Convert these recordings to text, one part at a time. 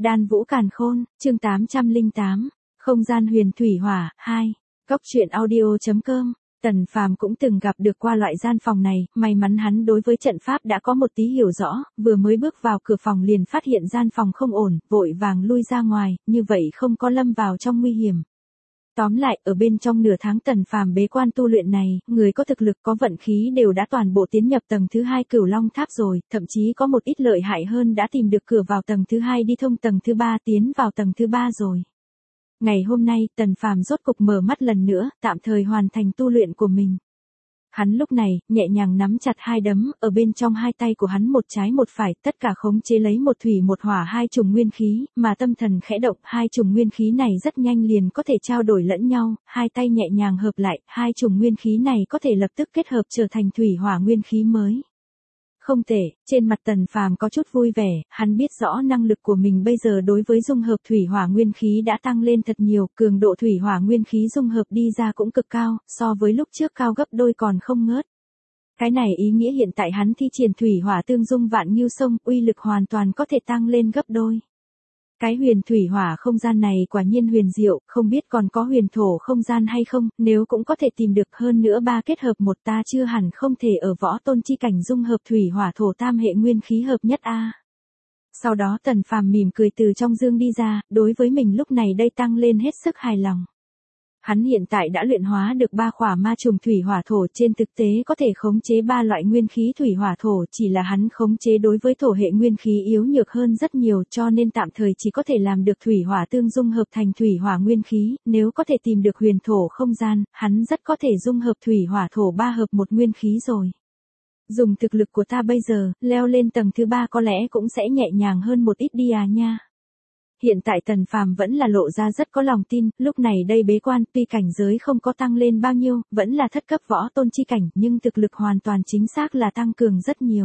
Đan Vũ Càn Khôn, chương 808, Không gian huyền thủy hỏa, 2. Góc truyện audio.com. Tần Phàm cũng từng gặp được qua loại gian phòng này, may mắn hắn đối với trận pháp đã có một tí hiểu rõ, vừa mới bước vào cửa phòng liền phát hiện gian phòng không ổn, vội vàng lui ra ngoài, như vậy không có lâm vào trong nguy hiểm. Tóm lại, ở bên trong nửa tháng Tần Phàm bế quan tu luyện này, người có thực lực có vận khí đều đã toàn bộ tiến nhập tầng thứ 2 Cửu Long Tháp rồi, thậm chí có một ít lợi hại hơn đã tìm được cửa vào tầng thứ 2 đi thông tầng thứ 3 tiến vào tầng thứ 3 rồi. Ngày hôm nay, Tần Phàm rốt cục mở mắt lần nữa, tạm thời hoàn thành tu luyện của mình. Hắn lúc này, nhẹ nhàng nắm chặt hai đấm, ở bên trong hai tay của hắn một trái một phải, tất cả khống chế lấy một thủy một hỏa hai chủng nguyên khí, mà tâm thần khẽ động, hai chủng nguyên khí này rất nhanh liền có thể trao đổi lẫn nhau, hai tay nhẹ nhàng hợp lại, hai chủng nguyên khí này có thể lập tức kết hợp trở thành thủy hỏa nguyên khí mới. Không tệ, trên mặt Tần Phàm có chút vui vẻ, hắn biết rõ năng lực của mình bây giờ đối với dung hợp thủy hỏa nguyên khí đã tăng lên thật nhiều, cường độ thủy hỏa nguyên khí dung hợp đi ra cũng cực cao, so với lúc trước cao gấp đôi còn không ngớt. Cái này ý nghĩa hiện tại hắn thi triển thủy hỏa tương dung vạn ngưu sông, uy lực hoàn toàn có thể tăng lên gấp đôi. Cái huyền thủy hỏa không gian này quả nhiên huyền diệu, không biết còn có huyền thổ không gian hay không, nếu cũng có thể tìm được hơn nữa ba kết hợp một ta chưa hẳn không thể ở võ tôn chi cảnh dung hợp thủy hỏa thổ tam hệ nguyên khí hợp nhất a. Sau đó Tần Phàm mỉm cười từ trong dương đi ra, đối với mình lúc này đây tăng lên hết sức hài lòng. Hắn hiện tại đã luyện hóa được 3 khỏa ma trùng thủy hỏa thổ, trên thực tế có thể khống chế 3 loại nguyên khí thủy hỏa thổ, chỉ là hắn khống chế đối với thổ hệ nguyên khí yếu nhược hơn rất nhiều, cho nên tạm thời chỉ có thể làm được thủy hỏa tương dung hợp thành thủy hỏa nguyên khí, nếu có thể tìm được huyền thổ không gian, hắn rất có thể dung hợp thủy hỏa thổ 3 hợp một nguyên khí rồi. Dùng thực lực của ta bây giờ, leo lên tầng thứ 3 có lẽ cũng sẽ nhẹ nhàng hơn một ít đi à nha. Hiện tại Tần Phàm vẫn là lộ ra rất có lòng tin, lúc này đây bế quan tuy cảnh giới không có tăng lên bao nhiêu, vẫn là thất cấp võ tôn chi cảnh, nhưng thực lực hoàn toàn chính xác là tăng cường rất nhiều.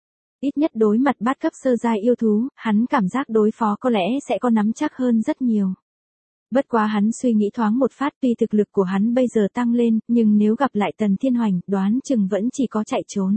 Ít nhất đối mặt bát cấp sơ giai yêu thú, hắn cảm giác đối phó có lẽ sẽ có nắm chắc hơn rất nhiều. Bất quá hắn suy nghĩ thoáng một phát, tuy thực lực của hắn bây giờ tăng lên, nhưng nếu gặp lại Tần Thiên Hoành, đoán chừng vẫn chỉ có chạy trốn.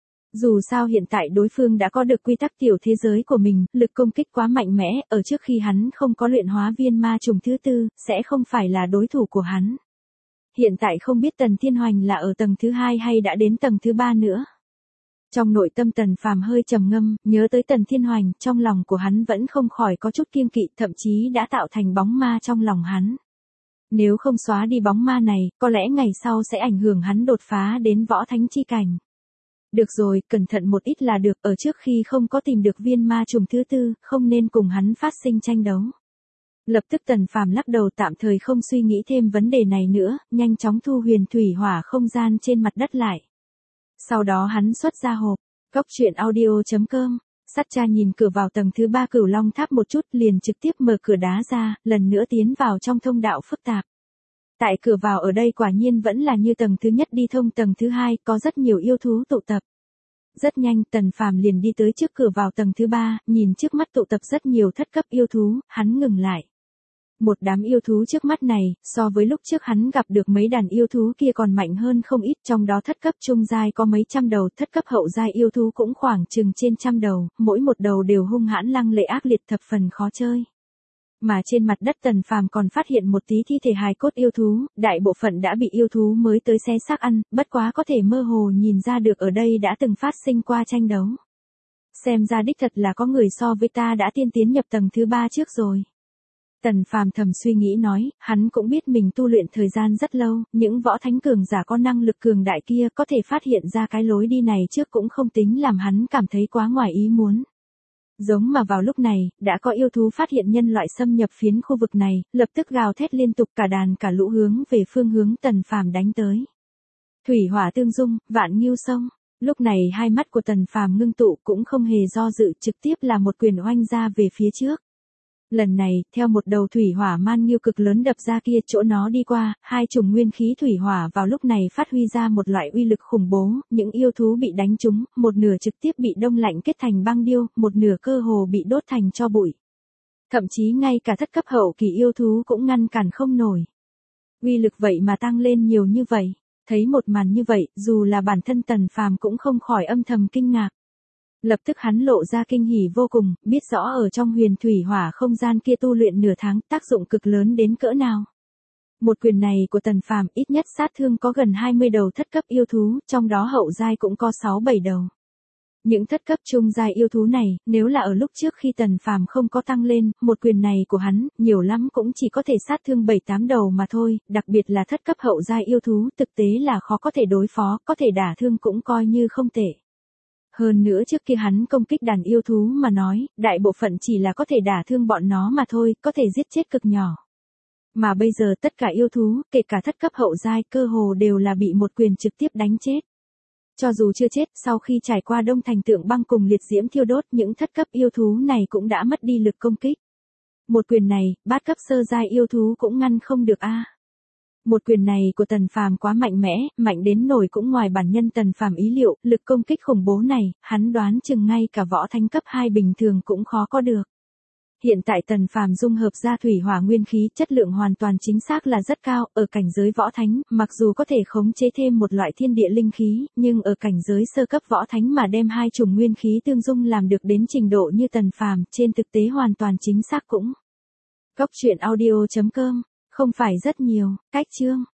Dù sao hiện tại đối phương đã có được quy tắc tiểu thế giới của mình, lực công kích quá mạnh mẽ, ở trước khi hắn không có luyện hóa viên ma trùng thứ 4, sẽ không phải là đối thủ của hắn. Hiện tại không biết Tần Thiên Hoành là ở tầng thứ 2 hay đã đến tầng thứ 3 nữa. Trong nội tâm Tần Phàm hơi trầm ngâm, nhớ tới Tần Thiên Hoành, trong lòng của hắn vẫn không khỏi có chút kiêng kỵ, thậm chí đã tạo thành bóng ma trong lòng hắn. Nếu không xóa đi bóng ma này, có lẽ ngày sau sẽ ảnh hưởng hắn đột phá đến võ thánh chi cảnh. Được rồi, cẩn thận một ít là được, ở trước khi không có tìm được viên ma trùng thứ 4, không nên cùng hắn phát sinh tranh đấu. Lập tức Tần Phàm lắc đầu, tạm thời không suy nghĩ thêm vấn đề này nữa, nhanh chóng thu huyền thủy hỏa không gian trên mặt đất lại. Sau đó hắn xuất ra hộp, góc truyện audio.com, Sát Cha nhìn cửa vào tầng thứ 3 Cửu Long Tháp một chút liền trực tiếp mở cửa đá ra, lần nữa tiến vào trong thông đạo phức tạp. Tại cửa vào ở đây quả nhiên vẫn là như tầng thứ nhất đi thông tầng thứ 2, có rất nhiều yêu thú tụ tập. Rất nhanh Tần Phàm liền đi tới trước cửa vào tầng thứ 3, nhìn trước mắt tụ tập rất nhiều thất cấp yêu thú, hắn ngừng lại. Một đám yêu thú trước mắt này, so với lúc trước hắn gặp được mấy đàn yêu thú kia còn mạnh hơn không ít, trong đó thất cấp trung giai có mấy trăm đầu, thất cấp hậu giai yêu thú cũng khoảng chừng trên trăm đầu, mỗi một đầu đều hung hãn lăng lệ ác liệt thập phần khó chơi. Mà trên mặt đất Tần Phàm còn phát hiện một tí thi thể hài cốt yêu thú, đại bộ phận đã bị yêu thú mới tới xé xác ăn, bất quá có thể mơ hồ nhìn ra được ở đây đã từng phát sinh qua tranh đấu. Xem ra đích thật là có người so với ta đã tiên tiến nhập tầng thứ 3 trước rồi. Tần Phàm thầm suy nghĩ nói, hắn cũng biết mình tu luyện thời gian rất lâu, những võ thánh cường giả có năng lực cường đại kia có thể phát hiện ra cái lối đi này trước cũng không tính làm hắn cảm thấy quá ngoài ý muốn. Giống mà vào lúc này, đã có yêu thú phát hiện nhân loại xâm nhập phiến khu vực này, lập tức gào thét liên tục, cả đàn cả lũ hướng về phương hướng Tần Phàm đánh tới. Thủy hỏa tương dung, vạn ngưu sông. Lúc này hai mắt của Tần Phàm ngưng tụ cũng không hề do dự, trực tiếp là một quyền oanh ra về phía trước. Lần này, theo một đầu thủy hỏa man ngưu cực lớn đập ra kia, chỗ nó đi qua, hai chủng nguyên khí thủy hỏa vào lúc này phát huy ra một loại uy lực khủng bố, những yêu thú bị đánh trúng, một nửa trực tiếp bị đông lạnh kết thành băng điêu, một nửa cơ hồ bị đốt thành tro bụi. Thậm chí ngay cả thất cấp hậu kỳ yêu thú cũng ngăn cản không nổi. Uy lực vậy mà tăng lên nhiều như vậy, thấy một màn như vậy, dù là bản thân Tần Phàm cũng không khỏi âm thầm kinh ngạc. Lập tức hắn lộ ra kinh hỉ vô cùng, biết rõ ở trong huyền thủy hỏa không gian kia tu luyện nửa tháng tác dụng cực lớn đến cỡ nào. Một quyền này của Tần Phàm ít nhất sát thương có gần 20 đầu thất cấp yêu thú, trong đó hậu giai cũng có 6-7 đầu. Những thất cấp trung giai yêu thú này, nếu là ở lúc trước khi Tần Phàm không có tăng lên, một quyền này của hắn, nhiều lắm cũng chỉ có thể sát thương 7-8 đầu mà thôi, đặc biệt là thất cấp hậu giai yêu thú, thực tế là khó có thể đối phó, có thể đả thương cũng coi như không tệ. Hơn nữa trước kia hắn công kích đàn yêu thú mà nói, đại bộ phận chỉ là có thể đả thương bọn nó mà thôi, có thể giết chết cực nhỏ. Mà bây giờ tất cả yêu thú, kể cả thất cấp hậu giai cơ hồ đều là bị một quyền trực tiếp đánh chết. Cho dù chưa chết, sau khi trải qua đông thành tượng băng cùng liệt diễm thiêu đốt, những thất cấp yêu thú này cũng đã mất đi lực công kích. Một quyền này, bát cấp sơ giai yêu thú cũng ngăn không được a. Một quyền này của Tần Phàm quá mạnh mẽ, mạnh đến nổi cũng ngoài bản nhân Tần Phàm ý liệu, lực công kích khủng bố này, hắn đoán chừng ngay cả võ thánh cấp 2 bình thường cũng khó có được. Hiện tại Tần Phàm dung hợp ra thủy hỏa nguyên khí, chất lượng hoàn toàn chính xác là rất cao, ở cảnh giới võ thánh, mặc dù có thể khống chế thêm một loại thiên địa linh khí, nhưng ở cảnh giới sơ cấp võ thánh mà đem hai chủng nguyên khí tương dung làm được đến trình độ như Tần Phàm, trên thực tế hoàn toàn chính xác cũng. Góc truyện audio.com, không phải rất nhiều, cách chương.